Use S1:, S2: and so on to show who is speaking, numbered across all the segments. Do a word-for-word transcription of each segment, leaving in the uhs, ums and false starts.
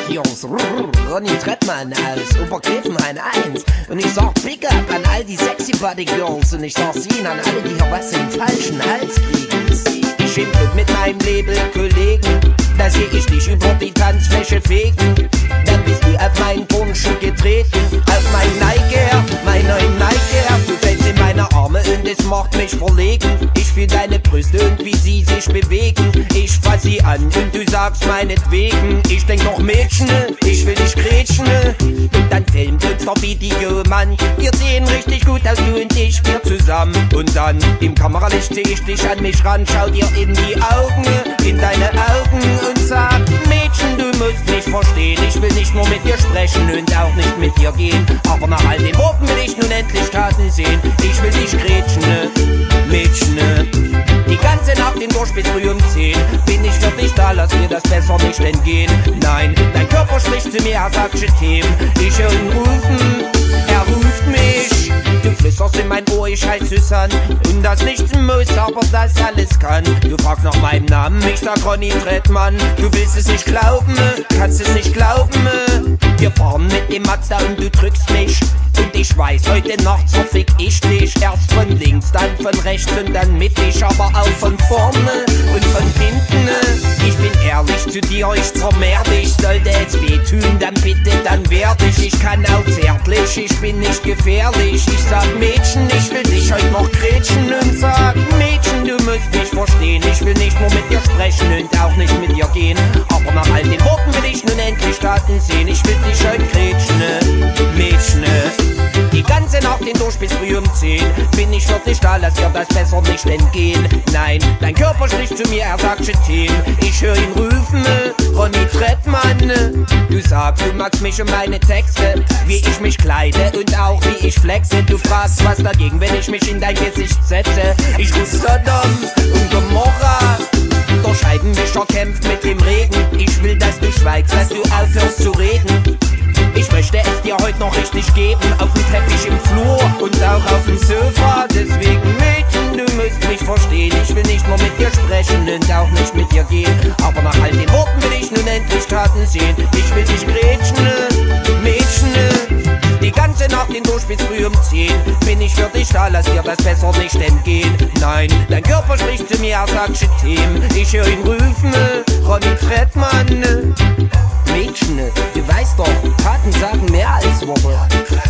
S1: Jungs, Rrr, Ronny Trettmann aus Obergräfenhain eins. Und ich sag Big Up an all die sexy Body Girls. Und ich sag's ihnen an alle, die hier was im falschen Hals kriegen. Ich schimpfe mit meinem Label-Kollegen, da seh ich dich über die Tanzfläche fegen. Dann bist du auf meinen Turnschuh getreten, auf meinen Nike, mein neuen Nike. Du fällst in meine Arme und es macht mich verlegen. Ich fühl deine Brüste und wie sie sich bewegen. Ich fass sie an und du sagst meinetwegen. Ich denk noch Mädchen, ich will dich grätschen. Und dann filmt uns der Videomann. Wir sehen richtig gut aus, du und ich, wir zusammen. Und dann im Kameralicht seh ich dich an mich ran, schau dir in die Augen, in deine Augen und sag, Mädchen, du musst mich verstehen. Ich will nicht nur mit dir sprechen und auch nicht mit dir gehen. Aber nach all den Worten will ich nun endlich Taten sehen. Ich will dich grätschen, Mädchen. Die ganze Nacht hindurch bis früh um zehn bin ich für dich da, lass mir das besser nicht entgehen. Nein, dein Körper spricht zu mir, er sagt Themen. Ich höre ihn rufen, er ruft mich. Du flüsterst in mein Ohr, ich heiß Susanne. Und das nichts muss, aber das alles kann. Du fragst nach meinem Namen, ich sag Ronny Trettmann. Du willst es nicht glauben, kannst es nicht glauben. Wir fahren mit dem Mazda und du drückst mich. Und ich weiß, heute Nacht zerfick ich dich. Erst von links, dann von rechts und dann mittig, aber auch von vorne und von hinten. Ich bin ehrlich zu dir, ich zermehr dich. Sollte es wehtun, dann bitte, dann werd ich. Ich kann auch zärtlich, ich bin nicht gefährlich. Ich sag Mädchen, ich will dich heute noch grätschen. Und sag Mädchen, du musst mich verstehen. Ich will nicht nur mit dir sprechen und auch nicht mit dir gehen. Aber nach all den Worten will ich nun endlich Taten sehen. Ich will dich heute grätschen, Mädchen. Die ganze Nacht hindurch bis früh um zehn bin ich für dich da, lass dir das besser nicht entgehen. Nein, dein Körper spricht zu mir, er sagt Themen. Ich höre ihn rufen, Ronny Trettmann. Du sagst, du magst mich und meine Texte, wie ich mich kleide und auch wie ich flexe. Du fragst, was dagegen, wenn ich mich in dein Gesicht setze. Ich ruf Sodom und Gomorra. Der Scheibenwischer kämpft mit dem Regen. Ich will, dass du schweigst, dass du aufhörst zu reden. Ich möchte es dir heute noch richtig geben, auf dem Teppich im Flur und auch auf dem Sofa. Deswegen Mädchen, du musst mich verstehen. Ich will nicht nur mit dir sprechen und auch nicht mit dir gehen. Aber nach all den Worten will ich nun endlich Taten sehen. Ich will dich grätschen, Mädchen. Die ganze Nacht hindurch bis früh um zehn bin ich für dich da, lass dir das besser nicht entgehen. Nein, dein Körper spricht zu mir, er sagt Themen. Ich höre ihn rufen, Ronny Trettmann. Mädchen, du weißt doch, Taten sagen mehr als Worte.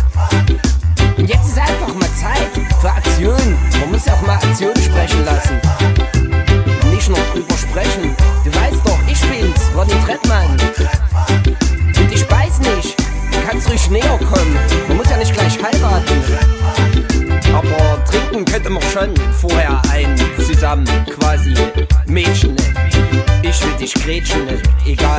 S1: Und jetzt ist einfach mal Zeit für Aktion. Man muss ja auch mal Aktion sprechen lassen. Nicht nur drüber sprechen. Du weißt doch, ich bin's, Ronny Trettmann. Und ich weiß nicht, du kannst ruhig näher kommen. Man muss ja nicht gleich heiraten. Aber trinken könnte man schon vorher ein zusammen quasi. Mädchen, ich will dich grätschen, egal